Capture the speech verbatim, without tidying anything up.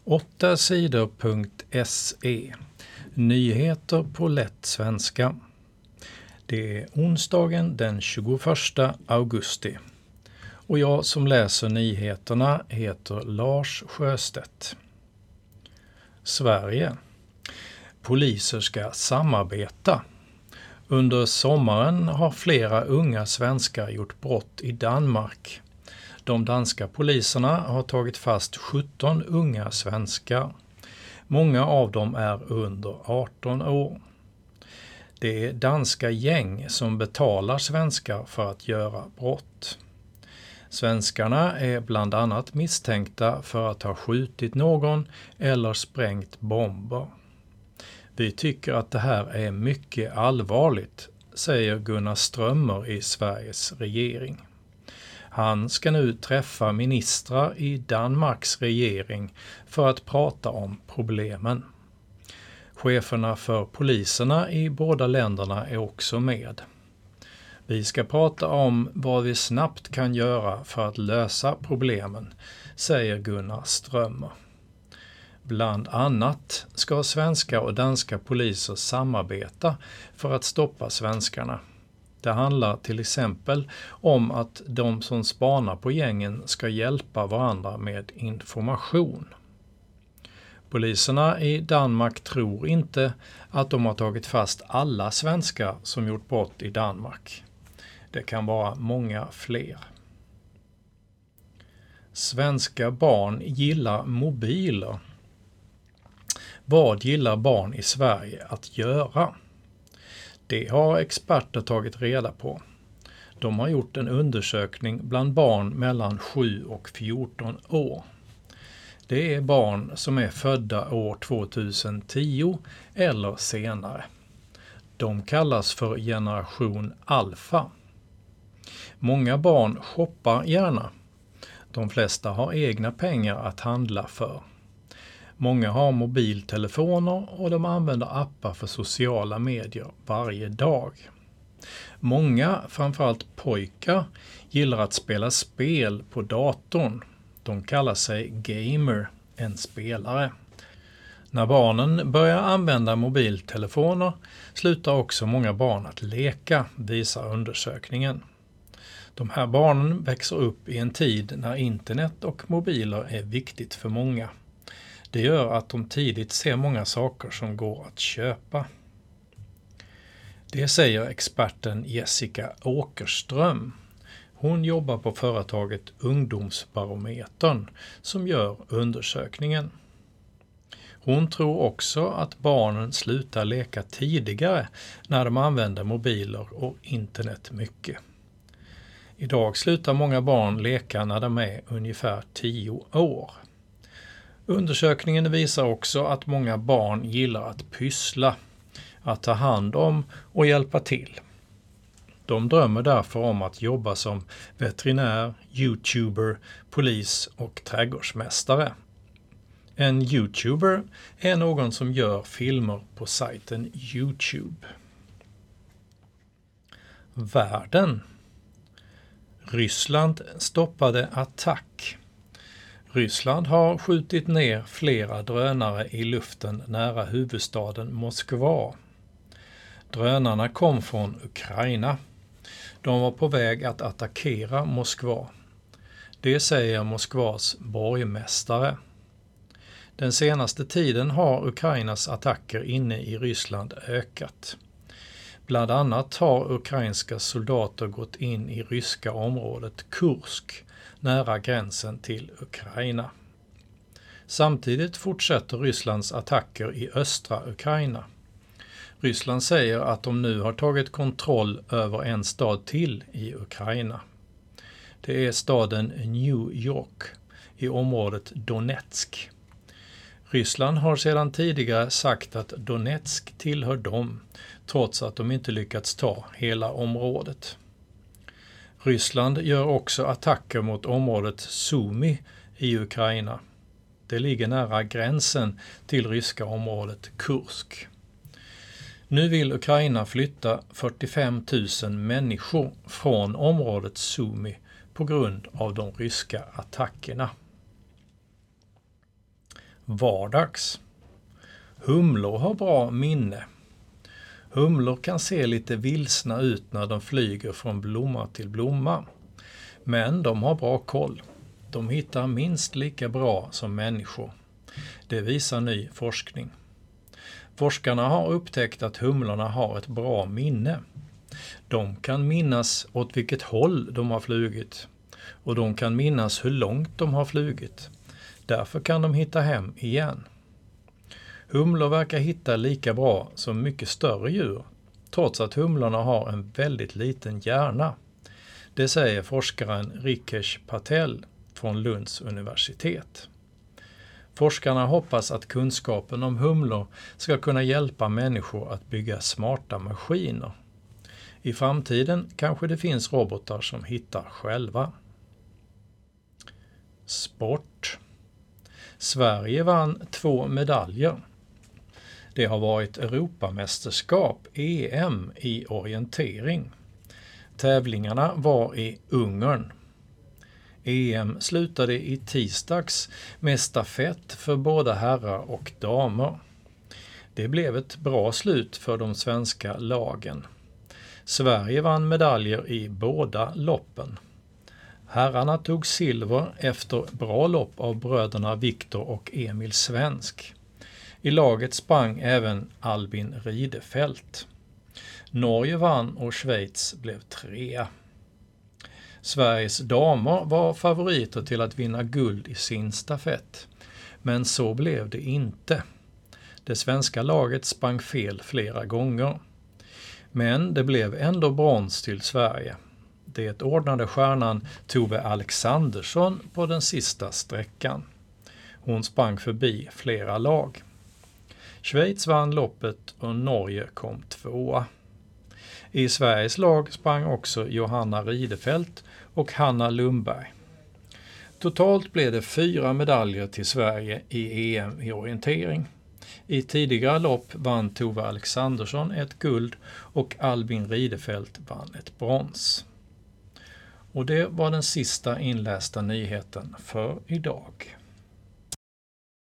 åtta sidor punkt se. Nyheter på lätt svenska. Det är onsdagen den tjugoförsta augusti. Och jag som läser nyheterna heter Lars Sjöstedt. Sverige. Poliser ska samarbeta. Under sommaren har flera unga svenskar gjort brott i Danmark. De danska poliserna har tagit fast sjutton unga svenskar. Många av dem är under arton år. Det är danska gäng som betalar svenskar för att göra brott. Svenskarna är bland annat misstänkta för att ha skjutit någon eller sprängt bomber. Vi tycker att det här är mycket allvarligt, säger Gunnar Strömmer i Sveriges regering. Han ska nu träffa ministrar i Danmarks regering för att prata om problemen. Cheferna för poliserna i båda länderna är också med. Vi ska prata om vad vi snabbt kan göra för att lösa problemen, säger Gunnar Strömmer. Bland annat ska svenska och danska poliser samarbeta för att stoppa svenskarna. Det handlar till exempel om att de som spanar på gängen ska hjälpa varandra med information. Poliserna i Danmark tror inte att de har tagit fast alla svenskar som gjort brott i Danmark. Det kan vara många fler. Svenska barn gillar mobiler. Vad gillar barn i Sverige att göra? Det har experter tagit reda på. De har gjort en undersökning bland barn mellan sju och fjorton år. Det är barn som är födda år tvåtusentio eller senare. De kallas för generation alfa. Många barn shoppar gärna. De flesta har egna pengar att handla för. Många har mobiltelefoner och de använder appar för sociala medier varje dag. Många, framförallt pojkar, gillar att spela spel på datorn. De kallar sig gamer, en spelare. När barnen börjar använda mobiltelefoner slutar också många barn att leka, visar undersökningen. De här barnen växer upp i en tid när internet och mobiler är viktigt för många. Det gör att de tidigt ser många saker som går att köpa. Det säger experten Jessica Åkerström. Hon jobbar på företaget Ungdomsbarometern som gör undersökningen. Hon tror också att barnen slutar leka tidigare när de använder mobiler och internet mycket. Idag slutar många barn leka när de är ungefär tio år. Undersökningen visar också att många barn gillar att pyssla, att ta hand om och hjälpa till. De drömmer därför om att jobba som veterinär, youtuber, polis och trädgårdsmästare. En youtuber är någon som gör filmer på sajten YouTube. Världen. Ryssland stoppade attack. Ryssland har skjutit ner flera drönare i luften nära huvudstaden Moskva. Drönarna kom från Ukraina. De var på väg att attackera Moskva. Det säger Moskvas borgmästare. Den senaste tiden har Ukrainas attacker inne i Ryssland ökat. Bland annat har ukrainska soldater gått in i ryska området Kursk, nära gränsen till Ukraina. Samtidigt fortsätter Rysslands attacker i östra Ukraina. Ryssland säger att de nu har tagit kontroll över en stad till i Ukraina. Det är staden New York i området Donetsk. Ryssland har sedan tidigare sagt att Donetsk tillhör dem, trots att de inte lyckats ta hela området. Ryssland gör också attacker mot området Sumy i Ukraina. Det ligger nära gränsen till ryska området Kursk. Nu vill Ukraina flytta fyrtiofem tusen människor från området Sumy på grund av de ryska attackerna. Vardags. Humlor har bra minne. Humlor kan se lite vilsna ut när de flyger från blomma till blomma. Men de har bra koll. De hittar minst lika bra som människor. Det visar ny forskning. Forskarna har upptäckt att humlorna har ett bra minne. De kan minnas åt vilket håll de har flugit. Och de kan minnas hur långt de har flugit. Därför kan de hitta hem igen. Humlor verkar hitta lika bra som mycket större djur, trots att humlorna har en väldigt liten hjärna. Det säger forskaren Rikesh Patel från Lunds universitet. Forskarna hoppas att kunskapen om humlor ska kunna hjälpa människor att bygga smarta maskiner. I framtiden kanske det finns robotar som hittar själva. Sport. Sverige vann två medaljer. Det har varit Europamästerskap, E M, i orientering. Tävlingarna var i Ungern. E M slutade i tisdags med stafett för både herrar och damer. Det blev ett bra slut för de svenska lagen. Sverige vann medaljer i båda loppen. Herrarna tog silver efter bra lopp av bröderna Viktor och Emil Svensk. I laget sprang även Albin Ridefelt. Norge vann och Schweiz blev trea. Sveriges damer var favoriter till att vinna guld i sin stafett. Men så blev det inte. Det svenska laget sprang fel flera gånger. Men det blev ändå brons till Sverige. Det ordnade stjärnan Tove Alexandersson på den sista sträckan. Hon sprang förbi flera lag. Schweiz vann loppet och Norge kom tvåa. I Sveriges lag sprang också Johanna Ridefelt och Hanna Lundberg. Totalt blev det fyra medaljer till Sverige i E M i orientering. I tidigare lopp vann Tove Alexandersson ett guld och Albin Ridefelt vann ett brons. Och det var den sista inlästa nyheten för idag.